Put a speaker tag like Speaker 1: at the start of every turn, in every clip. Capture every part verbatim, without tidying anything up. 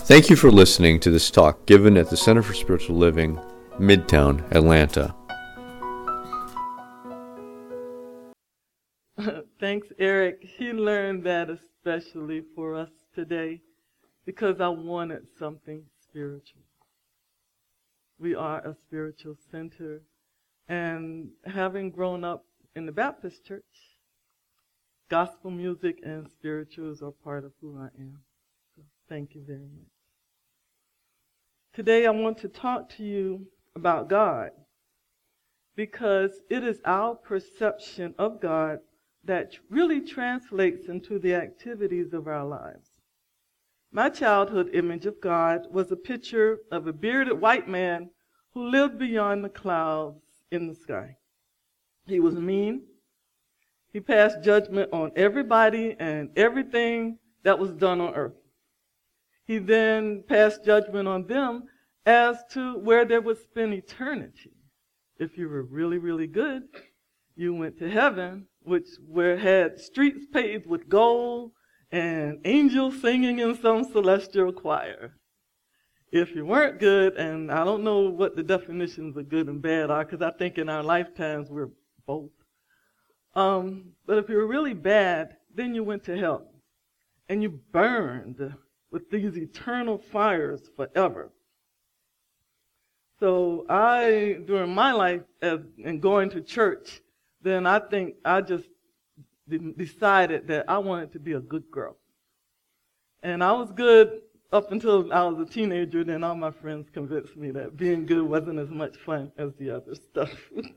Speaker 1: Thank you for listening to this talk given at the Center for Spiritual Living, Midtown, Atlanta.
Speaker 2: Thanks, Eric. He learned that especially for us today because I wanted something spiritual. We are a spiritual center, and having grown up in the Baptist church, gospel music and spirituals are part of who I am. So thank you very much. Today I want to talk to you about God because it is our perception of God that really translates into the activities of our lives. My childhood image of God was a picture of a bearded white man who lived beyond the clouds in the sky. He was mean. He passed judgment on everybody and everything that was done on earth. He then passed judgment on them as to where they would spend eternity. If you were really, really good, you went to heaven, which where had streets paved with gold and angels singing in some celestial choir. If you weren't good, and I don't know what the definitions of good and bad are, because I think in our lifetimes we're both. Um, but if you were really bad, then you went to hell, and you burned with these eternal fires forever. So I, during my life as, and going to church, then I think I just de- decided that I wanted to be a good girl. And I was good up until I was a teenager, then all my friends convinced me that being good wasn't as much fun as the other stuff.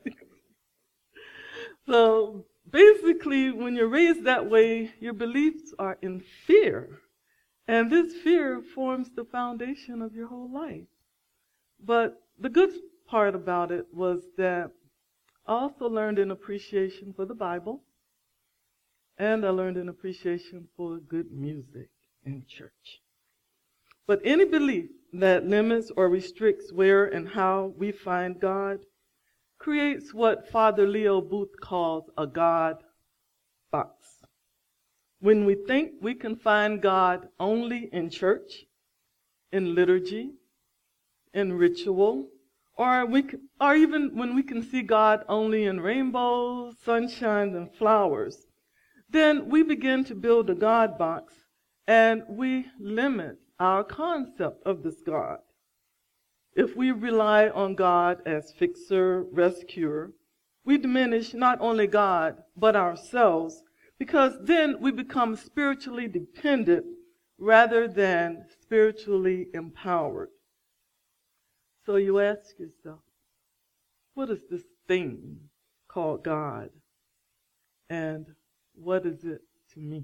Speaker 2: So basically, when you're raised that way, your beliefs are in fear. And this fear forms the foundation of your whole life. But the good part about it was that I also learned an appreciation for the Bible, and I learned an appreciation for good music in church. But any belief that limits or restricts where and how we find God creates what Father Leo Booth calls a God box. When we think we can find God only in church, in liturgy, in ritual, or we can, or even when we can see God only in rainbows, sunshine, and flowers, then we begin to build a God box and we limit our concept of this God. If we rely on God as fixer, rescuer, we diminish not only God, but ourselves, because then we become spiritually dependent rather than spiritually empowered. So you ask yourself, what is this thing called God? And what is it to me?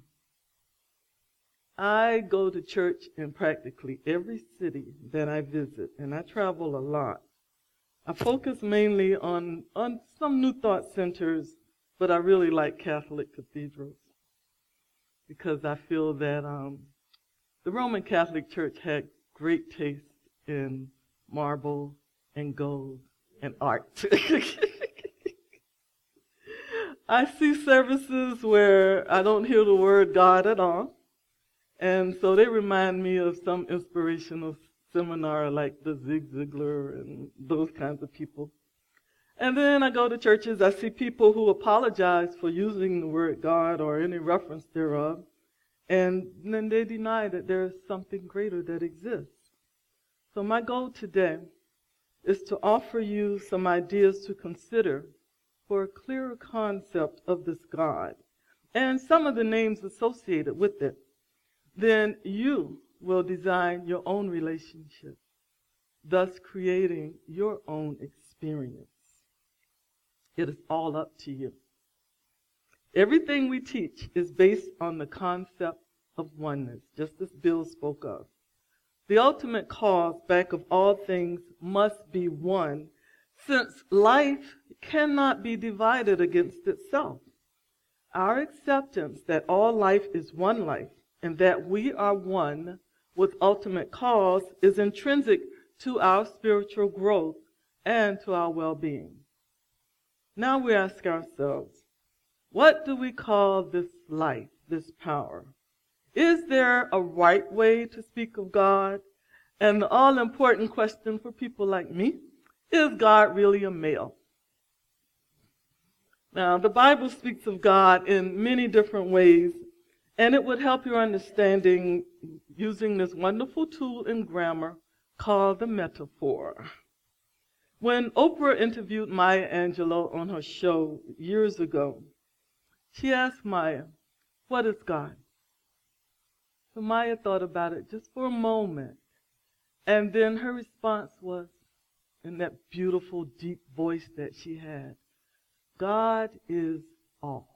Speaker 2: I go to church in practically every city that I visit, and I travel a lot. I focus mainly on, on some New Thought centers, but I really like Catholic cathedrals because I feel that um, the Roman Catholic Church had great taste in marble and gold and art. I see services where I don't hear the word God at all. And so they remind me of some inspirational seminar like the Zig Ziglar and those kinds of people. And then I go to churches, I see people who apologize for using the word God or any reference thereof, and then they deny that there is something greater that exists. So my goal today is to offer you some ideas to consider for a clearer concept of this God and some of the names associated with it. Then you will design your own relationship, thus creating your own experience. It is all up to you. Everything we teach is based on the concept of oneness, just as Bill spoke of. The ultimate cause back of all things must be one, since life cannot be divided against itself. Our acceptance that all life is one life and that we are one with ultimate cause is intrinsic to our spiritual growth and to our well-being. Now we ask ourselves, what do we call this life, this power? Is there a right way to speak of God And the all-important question for people like me, is God really a male? Now, the Bible speaks of God in many different ways, and it would help your understanding using this wonderful tool in grammar called the metaphor. When Oprah interviewed Maya Angelou on her show years ago, she asked Maya, "What is God?" So Maya thought about it just for a moment, and then her response was, in that beautiful, deep voice that she had, "God is all."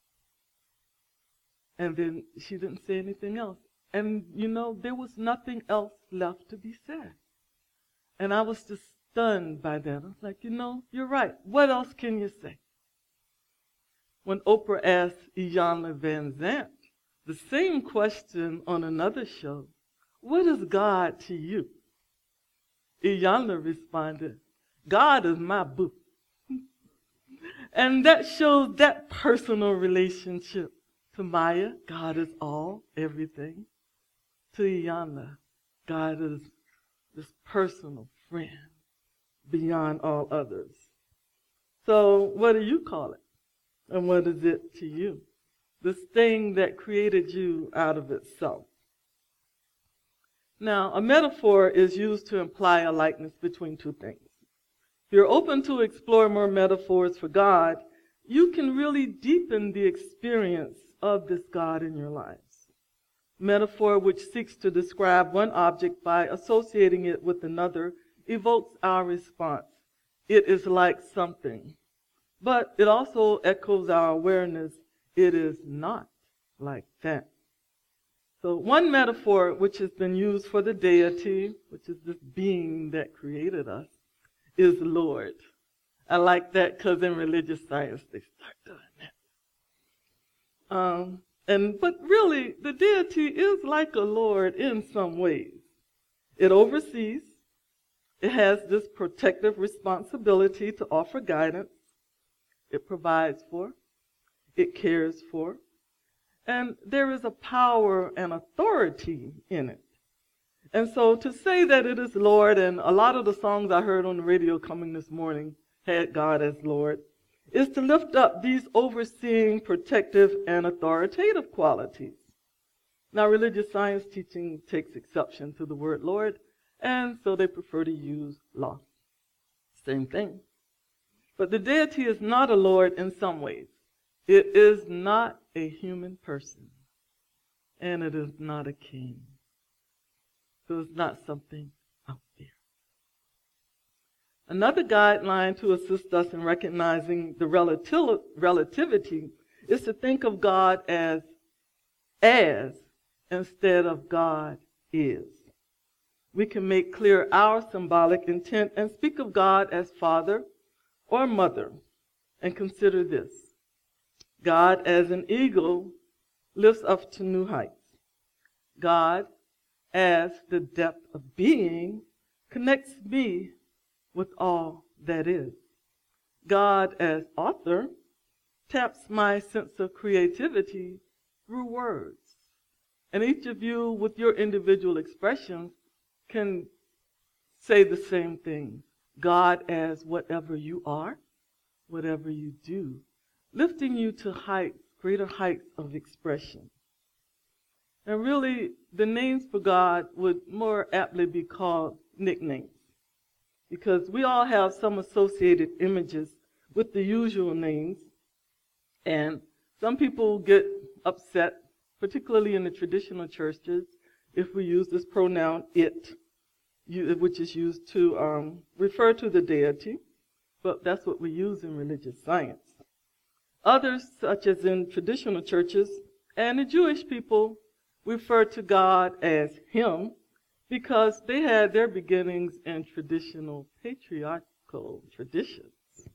Speaker 2: And then she didn't say anything else. And, you know, there was nothing else left to be said. And I was just stunned by that. I was like, you know, you're right. What else can you say? When Oprah asked Iyanla Vanzant the same question on another show, "What is God to you?" Iyanla responded, "God is my boo." And that shows that personal relationship. To Maya, God is all, everything. To Iyanla, God is this personal friend beyond all others. So what do you call it? And what is it to you? This thing that created you out of itself. Now, a metaphor is used to imply a likeness between two things. If you're open to explore more metaphors for God, you can really deepen the experience of this God in your lives. Metaphor, which seeks to describe one object by associating it with another, evokes our response. It is like something. But it also echoes our awareness. It is not like that. So one metaphor which has been used for the deity, which is this being that created us, is Lord. I like that because in religious science they start doing that. Um, and but really, the deity is like a Lord in some ways. It oversees. It has this protective responsibility to offer guidance. It provides for. It cares for. And there is a power and authority in it. And so to say that it is Lord, and a lot of the songs I heard on the radio coming this morning had God as Lord, is to lift up these overseeing, protective, and authoritative qualities. Now, religious science teaching takes exception to the word Lord, and so they prefer to use law. Same thing. But the deity is not a Lord in some ways. It is not a human person, and it is not a king. So it's not something out there. Another guideline to assist us in recognizing the relatil- relativity is to think of God as as instead of God is. We can make clear our symbolic intent and speak of God as Father or Mother, and consider this. God as an eagle lifts up to new heights. God as the depth of being connects me with all that is. God as author taps my sense of creativity through words. And each of you with your individual expressions can say the same thing. God as whatever you are, whatever you do, lifting you to heights, greater heights of expression. And really, the names for God would more aptly be called nicknames, because we all have some associated images with the usual names, and some people get upset, particularly in the traditional churches, if we use this pronoun it, which is used to um, refer to the deity, but that's what we use in religious science. Others, such as in traditional churches and the Jewish people, refer to God as Him because they had their beginnings in traditional patriarchal traditions.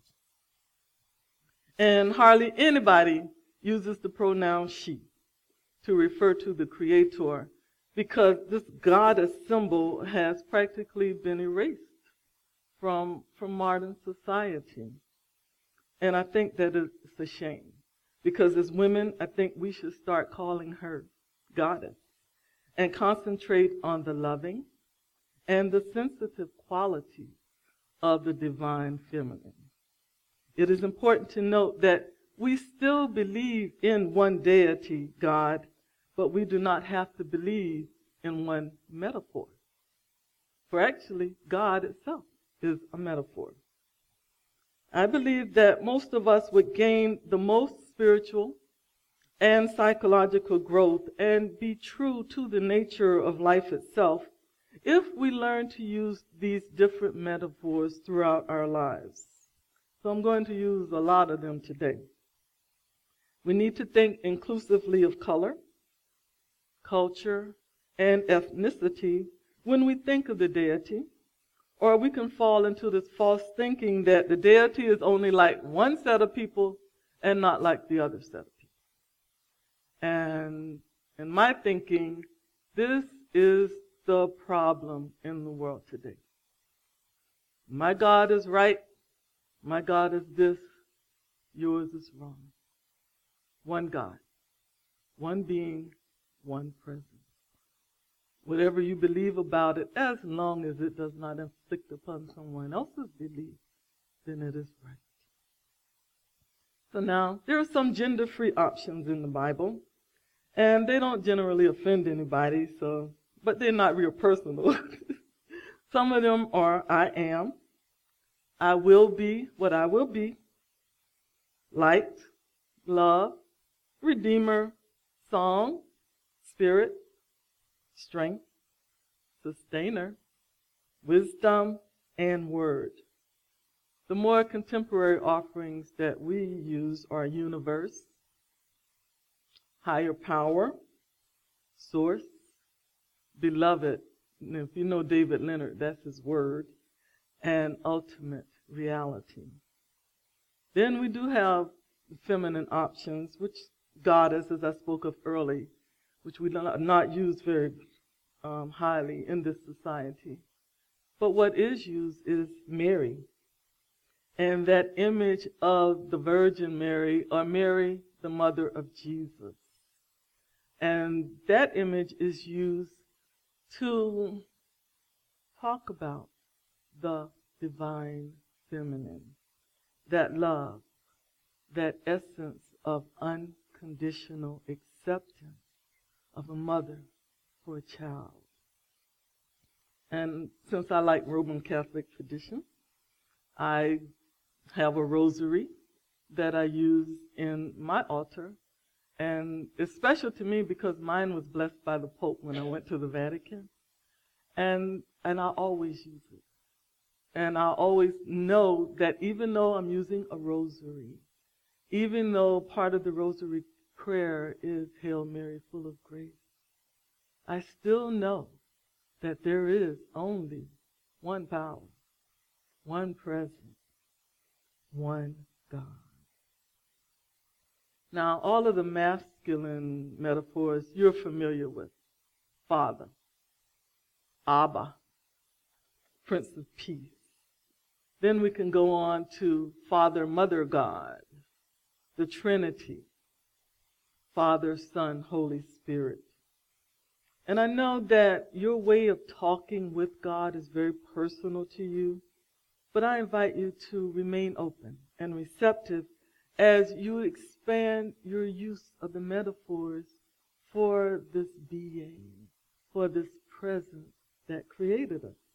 Speaker 2: And hardly anybody uses the pronoun she to refer to the Creator, because this goddess symbol has practically been erased from, from modern society. And I think that it's a shame, because as women, I think we should start calling her Goddess and concentrate on the loving and the sensitive qualities of the divine feminine. It is important to note that we still believe in one deity, God, but we do not have to believe in one metaphor. For actually, God itself is a metaphor. I believe that most of us would gain the most spiritual and psychological growth and be true to the nature of life itself if we learn to use these different metaphors throughout our lives. So I'm going to use a lot of them today. We need to think inclusively of color, culture, and ethnicity when we think of the deity, or we can fall into this false thinking that the deity is only like one set of people and not like the other set of people. And in my thinking, this is the problem in the world today. My God is right. My God is this. Yours is wrong. One God, one being, one presence. Whatever you believe about it, as long as it does not inflict upon someone else's belief, then it is right. So now, there are some gender-free options in the Bible, and they don't generally offend anybody, so, but they're not real personal. Some of them are, I am, I will be what I will be, light, love, redeemer, song, spirit, strength, sustainer, wisdom, and word. The more contemporary offerings that we use are universe, higher power, source, beloved, and if you know David Leonard, that's his word, and ultimate reality. Then we do have feminine options, which goddess, as I spoke of early, which we do not use very um, highly in this society. But what is used is Mary. And that image of the Virgin Mary, or Mary, the mother of Jesus. And that image is used to talk about the divine feminine, that love, that essence of unconditional acceptance of a mother for a child. And since I like Roman Catholic tradition, I have a rosary that I use in my altar. And it's special to me because mine was blessed by the Pope when I went to the Vatican. And, and I always use it. And I always know that even though I'm using a rosary, even though part of the rosary prayer is Hail Mary, full of grace, I still know that there is only one power, one presence, one God. Now, all of the masculine metaphors you're familiar with. Father, Abba, Prince of Peace. Then we can go on to Father, Mother God, the Trinity, Father, Son, Holy Spirit. And I know that your way of talking with God is very personal to you, but I invite you to remain open and receptive as you expand your use of the metaphors for this being, for this presence that created us.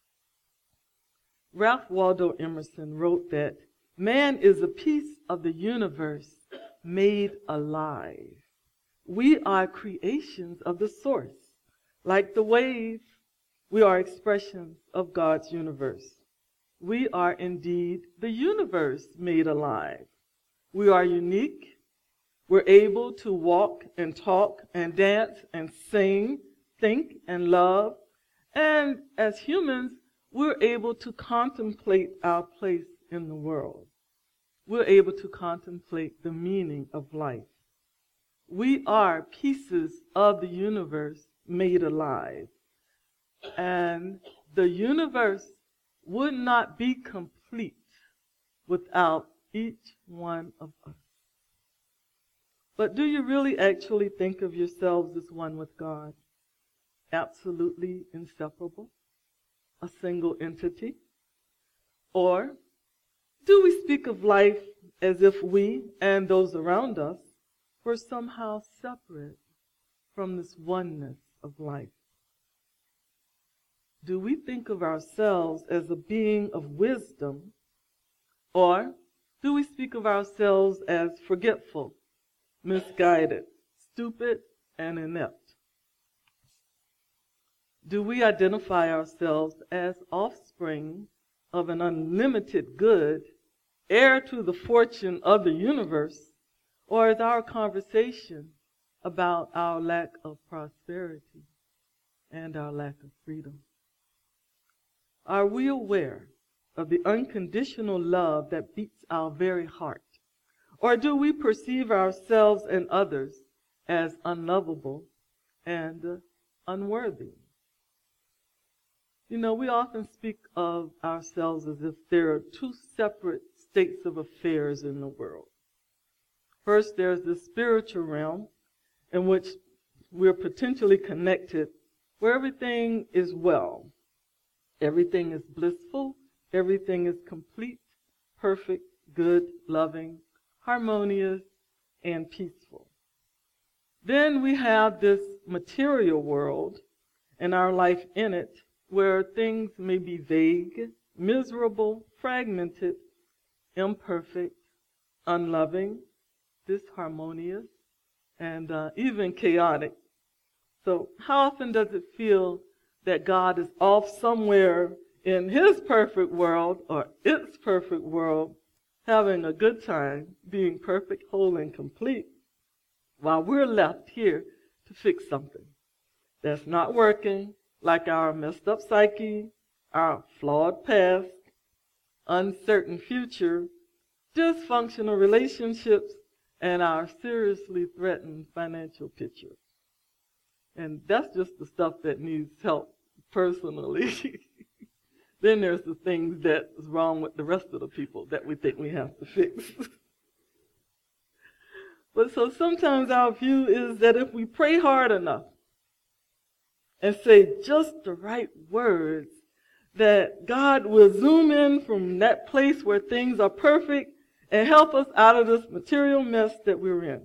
Speaker 2: Ralph Waldo Emerson wrote that man is a piece of the universe made alive. We are creations of the source. Like the wave, we are expressions of God's universe. We are indeed the universe made alive. We are unique. We're able to walk and talk and dance and sing, think and love. And as humans, we're able to contemplate our place in the world. We're able to contemplate the meaning of life. We are pieces of the universe made alive. And the universe would not be complete without each one of us. But do you really actually think of yourselves as one with God? Absolutely inseparable? a single entity? Or do we speak of life as if we and those around us were somehow separate from this oneness of life? Do we think of ourselves as a being of wisdom, or do we speak of ourselves as forgetful, misguided, stupid, and inept? Do we identify ourselves as offspring of an unlimited good, heir to the fortune of the universe, or is our conversation about our lack of prosperity and our lack of freedom? Are we aware of the unconditional love that beats our very heart? Or do we perceive ourselves and others as unlovable and unworthy? You know, we often speak of ourselves as if there are two separate states of affairs in the world. First, there's the spiritual realm in which we're potentially connected, where everything is well. Everything is blissful. Everything is complete, perfect, good, loving, harmonious, and peaceful. Then we have this material world and our life in it, where things may be vague, miserable, fragmented, imperfect, unloving, disharmonious, and uh, even chaotic. So how often does it feel that God is off somewhere in His perfect world or its perfect world, having a good time, being perfect, whole, and complete, while we're left here to fix something that's not working, like our messed up psyche, our flawed past, uncertain future, dysfunctional relationships, and our seriously threatened financial picture. And that's just the stuff that needs help personally. Then there's the things that's wrong with the rest of the people that we think we have to fix. But so sometimes our view is that if we pray hard enough and say just the right words, that God will zoom in from that place where things are perfect and help us out of this material mess that we're in.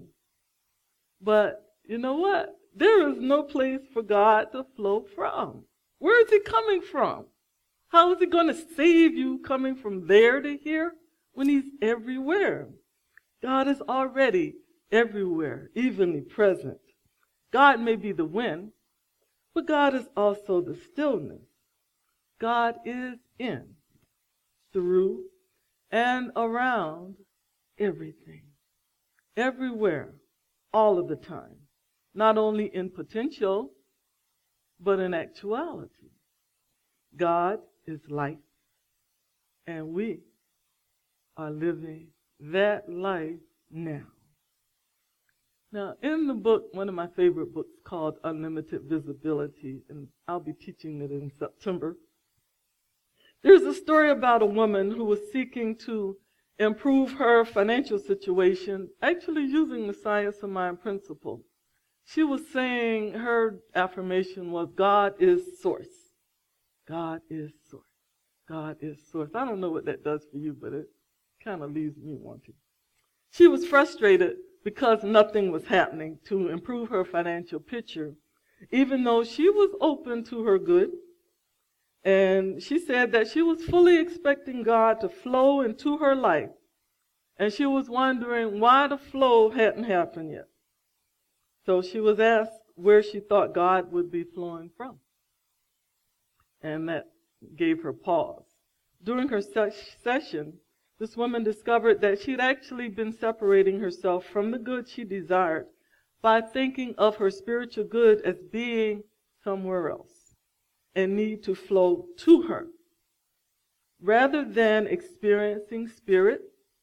Speaker 2: But you know what? There is no place for God to flow from. Where is He coming from? How is He going to save you coming from there to here when He's everywhere? God is already everywhere, evenly present. God may be the wind, but God is also the stillness. God is in, through, and around everything, everywhere, all of the time. Not only in potential, but in actuality. God is life, and we are living that life now. Now, in the book, one of my favorite books called Unlimited Visibility, and I'll be teaching it in September, there's a story about a woman who was seeking to improve her financial situation, actually using the science of mind principle. She was saying, her affirmation was, God is source. God is source. God is source. I don't know what that does for you, but it kind of leaves me wanting. She was frustrated because nothing was happening to improve her financial picture, even though she was open to her good. And she said that she was fully expecting God to flow into her life. And she was wondering why the flow hadn't happened yet. So she was asked where she thought God would be flowing from. And that gave her pause. During her se- session, this woman discovered that she'd actually been separating herself from the good she desired by thinking of her spiritual good as being somewhere else and need to flow to her, rather than experiencing spirit,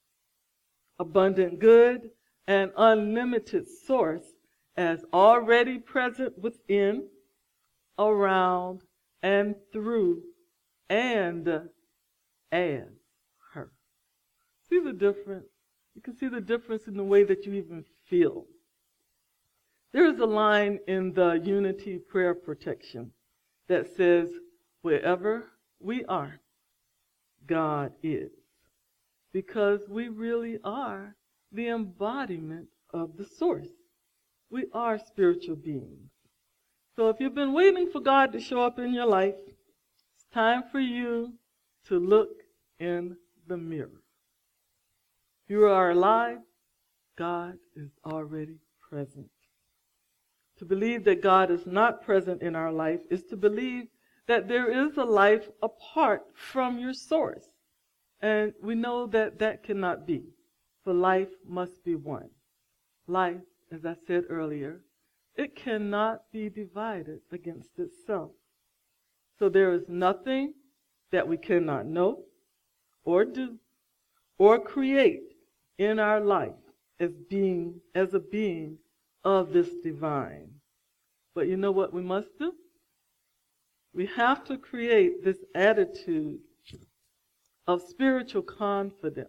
Speaker 2: abundant good, and unlimited source as already present within, around, and through, and as her. See the difference? You can see the difference in the way that you even feel. There is a line in the Unity Prayer Protection that says, wherever we are, God is. Because we really are the embodiment of the source. We are spiritual beings. So if you've been waiting for God to show up in your life, it's time for you to look in the mirror. If you are alive, God is already present. To believe that God is not present in our life is to believe that there is a life apart from your source. And we know that that cannot be, for life must be one. Life, as I said earlier, it cannot be divided against itself. So there is nothing that we cannot know or do or create in our life as being as a being of this divine. But you know what we must do? We have to create this attitude of spiritual confidence.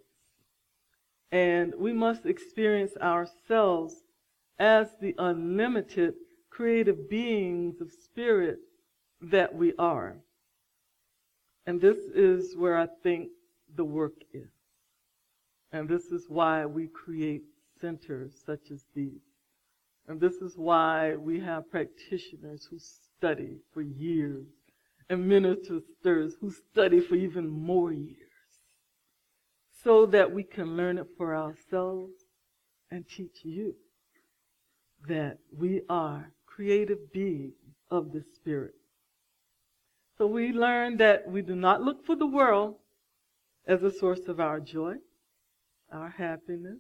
Speaker 2: And we must experience ourselves as the unlimited creative beings of spirit that we are. And this is where I think the work is. And this is why we create centers such as these. And this is why we have practitioners who study for years and ministers who study for even more years, so that we can learn it for ourselves and teach you that we are creative beings of the Spirit. So we learn that we do not look for the world as a source of our joy, our happiness,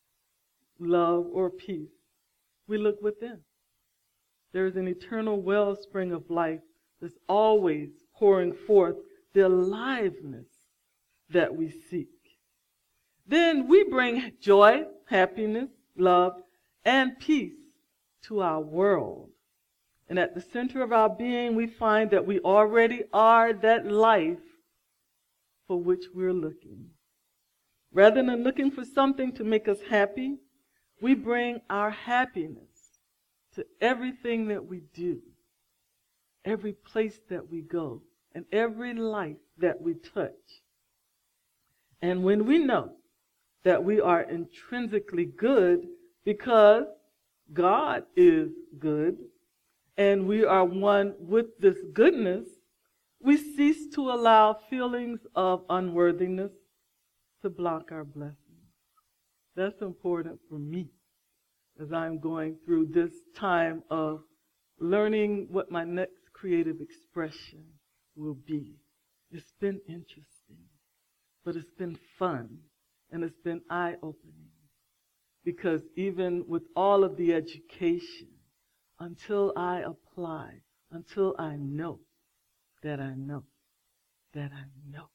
Speaker 2: love, or peace. We look within. There is an eternal wellspring of life that's always pouring forth the aliveness that we seek. Then we bring joy, happiness, love, and peace to our world. And at the center of our being, we find that we already are that life for which we're looking. Rather than looking for something to make us happy, we bring our happiness to everything that we do, every place that we go, and every life that we touch. And when we know that we are intrinsically good because God is good, and we are one with this goodness, we cease to allow feelings of unworthiness to block our blessings. That's important for me as I'm going through this time of learning what my next creative expression will be. It's been interesting, but it's been fun, and it's been eye-opening. Because even with all of the education, until I apply, until I know that I know that I know,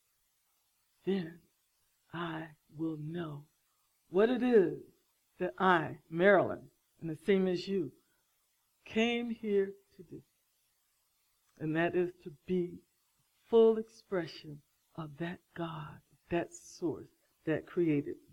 Speaker 2: then I will know what it is that I, Marilyn, and the same as you, came here to do. And that is to be full expression of that God, that source that created me.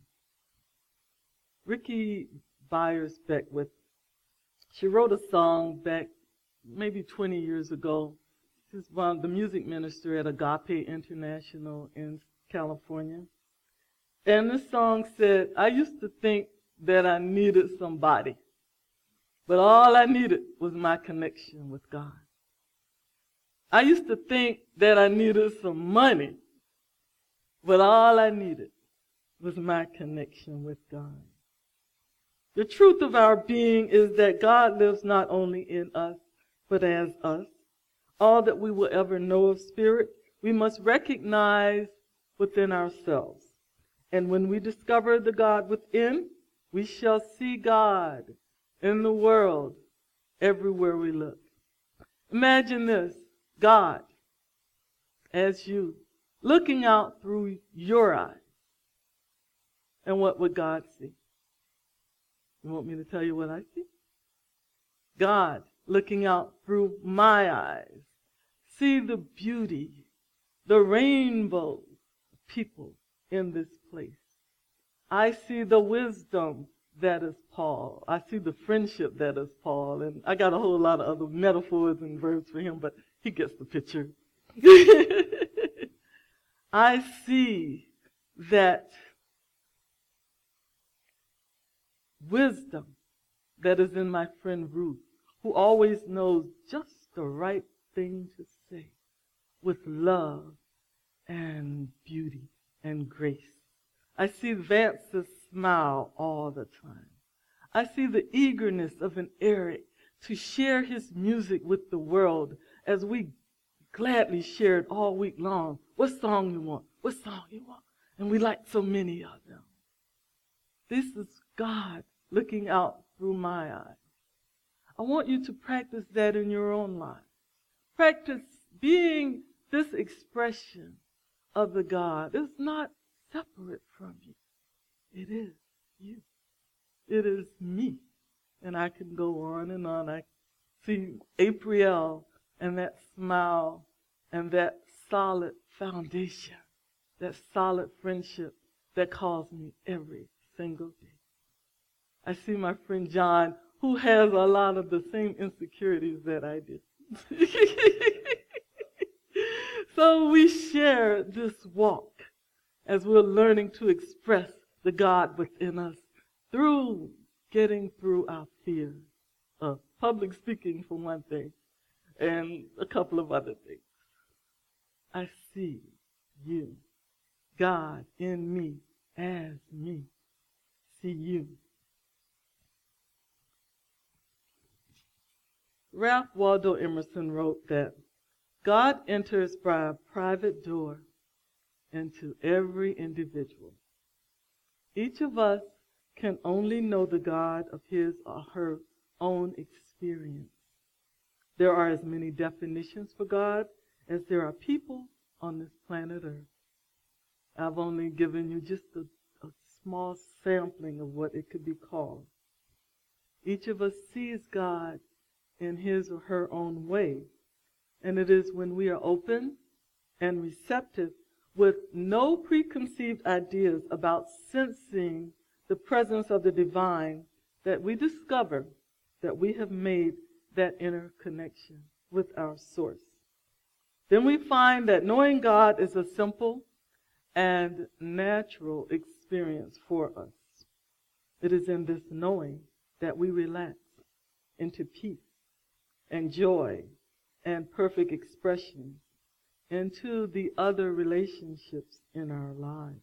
Speaker 2: Ricky Byers Beckwith, she wrote a song back maybe twenty years ago. She's one, the music minister at Agape International in California. And this song said, I used to think that I needed somebody, but all I needed was my connection with God. I used to think that I needed some money, but all I needed was my connection with God. The truth of our being is that God lives not only in us, but as us. All that we will ever know of Spirit, we must recognize within ourselves. And when we discover the God within, we shall see God in the world everywhere we look. Imagine this, God, as you, looking out through your eyes. And what would God see? You want me to tell you what I see? God, looking out through my eyes, see the beauty, the rainbow of people in this place. I see the wisdom that is Paul. I see the friendship that is Paul. And I got a whole lot of other metaphors and verbs for him, but he gets the picture. I see that wisdom that is in my friend Ruth, who always knows just the right thing to say with love and beauty and grace. I see Vance's smile all the time. I see the eagerness of an Eric to share his music with the world as we gladly shared all week long. What song you want? What song you want? And we like so many of them. This is God looking out through my eyes. I want you to practice that in your own life. Practice being this expression of the God. It's not separate from you. It is you. It is me. And I can go on and on. I see April and that smile and that solid foundation, that solid friendship that calls me every single day. I see my friend John, who has a lot of the same insecurities that I do. So we share this walk as we're learning to express the God within us through getting through our fears of public speaking, for one thing, and a couple of other things. I see you, God in me as me. See you. Ralph Waldo Emerson wrote that God enters by a private door into every individual. Each of us can only know the God of his or her own experience. There are as many definitions for God as there are people on this planet Earth. I've only given you just a, a small sampling of what it could be called. Each of us sees God in his or her own way, and it is when we are open and receptive with no preconceived ideas about sensing the presence of the divine that we discover that we have made that inner connection with our source. Then we find that knowing God is a simple and natural experience for us. It is in this knowing that we relax into peace and joy and perfect expression into the other relationships in our lives.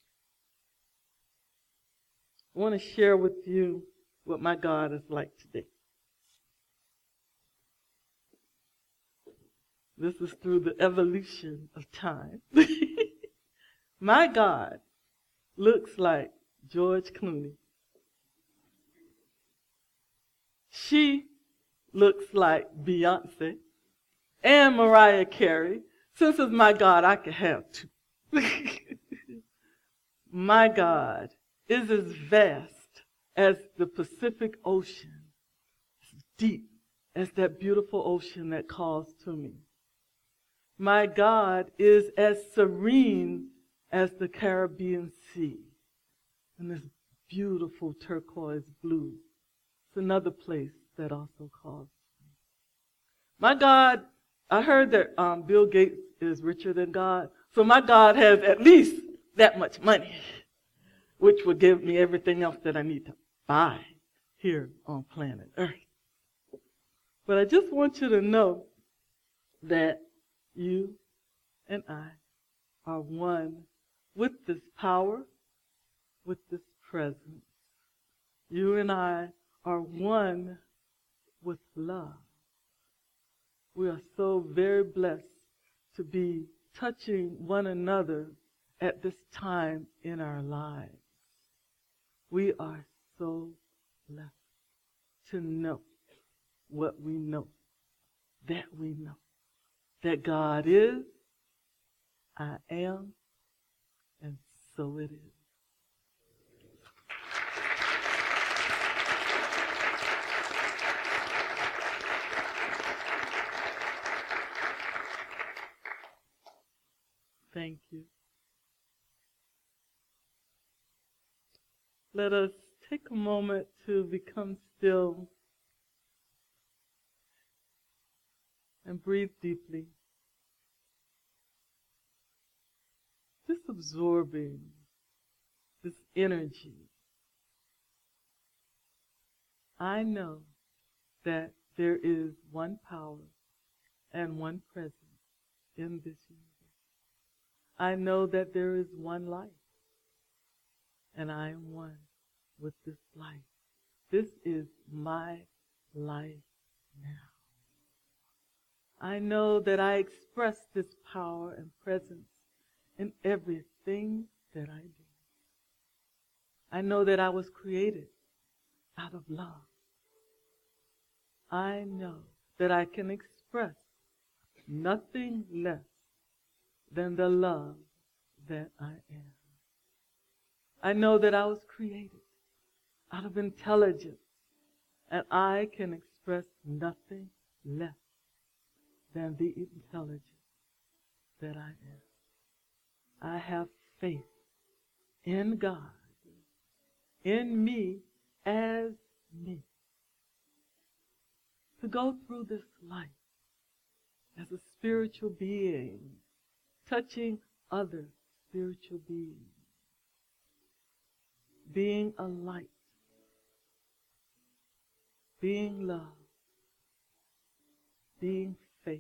Speaker 2: I want to share with you what my God is like today. This is through the evolution of time. My God looks like George Clooney. She looks like Beyonce and Mariah Carey. Since it's my God, I could have two. My God is as vast as the Pacific Ocean, as deep as that beautiful ocean that calls to me. My God is as serene as the Caribbean Sea and this beautiful turquoise blue. It's another place that also calls to me. My God, I heard that um, Bill Gates is richer than God, so my God has at least that much money, which will give me everything else that I need to buy here on planet Earth. But I just want you to know that you and I are one with this power, with this presence. You and I are one with love. We are so very blessed to be touching one another at this time in our lives. We are so blessed to know what we know, that we know. That God is, I am, and so it is. Thank you. Let us take a moment to become still and breathe deeply. absorbing this energy, I know that there is one power and one presence in this universe. I know that there is one life, and I am one with this life. This is my life now. I know that I express this power and presence in everything that I do. I know that I was created out of love. I know that I can express nothing less than the love that I am. I know that I was created out of intelligence, and I can express nothing less than the intelligence that I am. I have faith in God, in me as me, to go through this life as a spiritual being, touching other spiritual beings, being a light, being love, being faith.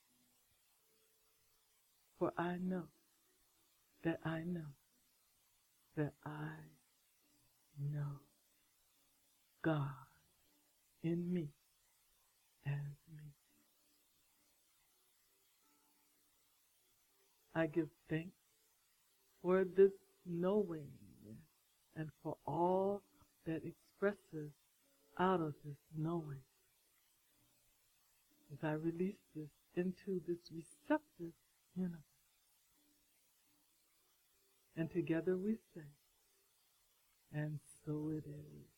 Speaker 2: For I know that I know that I know God in me as me. I give thanks for this knowing and for all that expresses out of this knowing. As I release this into this receptive universe. And together we say, and so it is.